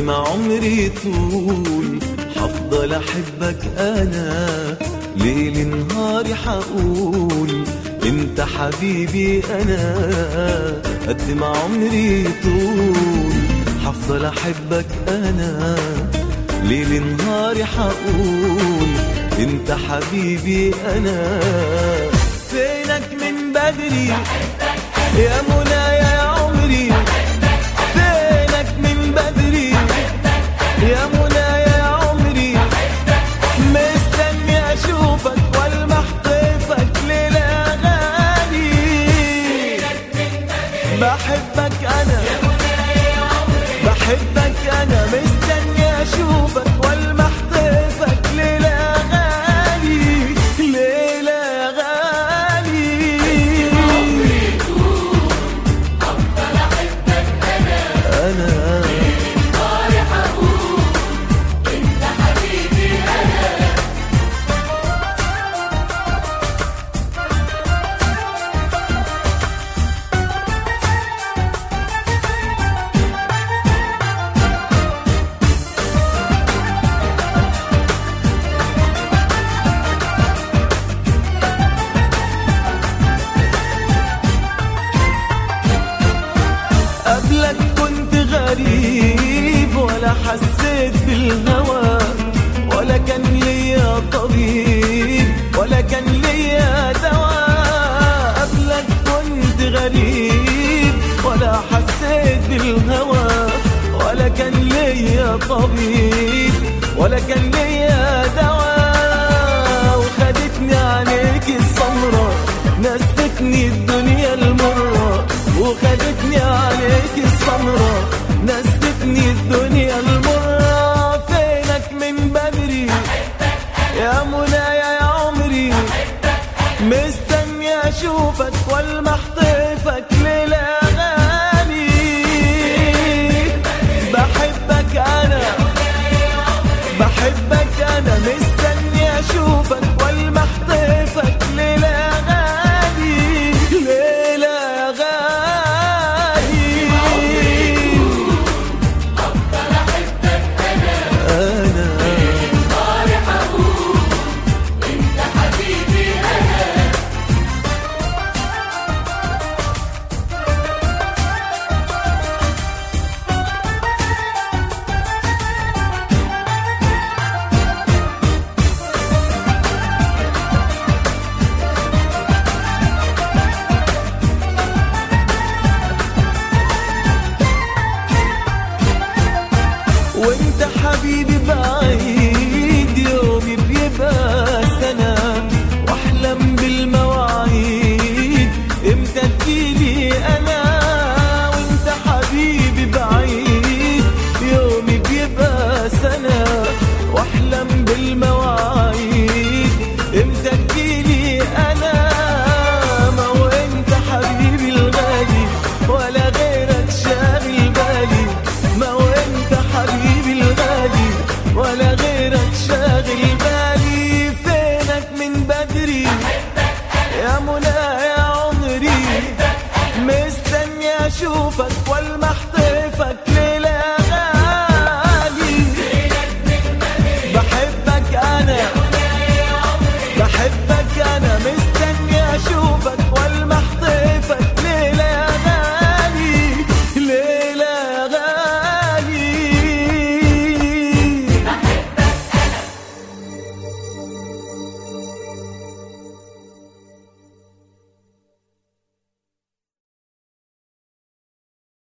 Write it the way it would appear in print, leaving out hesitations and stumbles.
ما عمري طول حفضل احبك انا، ليل نهاري حقول انت حبيبي انا. قد ما عمري طول حفضل احبك انا، ليل نهاري حقول انت حبيبي انا. فينك من بدري يا منايا يا عمري، فينك من بدري يا منايا يا عمري، مستني اشوفك والمح طيفك ليلة غالي. بحبك انا بحبك انا، مستني اشوفك والمح طيفك ليلة غالي ليلة غالي. أفضل أحبك أنا نهاري حقول أنت حبيبي أنا. قبلك كنت غريب ولا حسيت بالهوى، ولا كان ليا طبيب ولا كان ليا دواء. قبلك كنت غريب ولا حسيت بالهوى، ولا كان ليا طبيب ولا كان ليا دواء. وخدتني عليك السمرة نستني الدنيا المرة، وخدتني عليك السمرة نستني الدنيا المرة. فينك من بدري يا منايا يا عمري، مستني اشوفك والمح طيفك ليلة غالي. بحبك انا بحبك انا، مستني اشوفك والمح طيفك ليلة غالي ليلة غالي. أفضل أحبك أنا نهاري حقول أنت حبيبي أنا. وانت حبيبي بعيد، يومي بيبقى سنة واحلم بالمواعيد امتى تجيلي انا. وانت حبيبي بعيد، يومي بيبقى سنة واحلم بالمواعيد امتى تجيلي انا. ما هو انت حبيبي الغالي ولا غيرك شاغل بالي، ما هو انت حبيبي الغالي ولا غيرك شاغل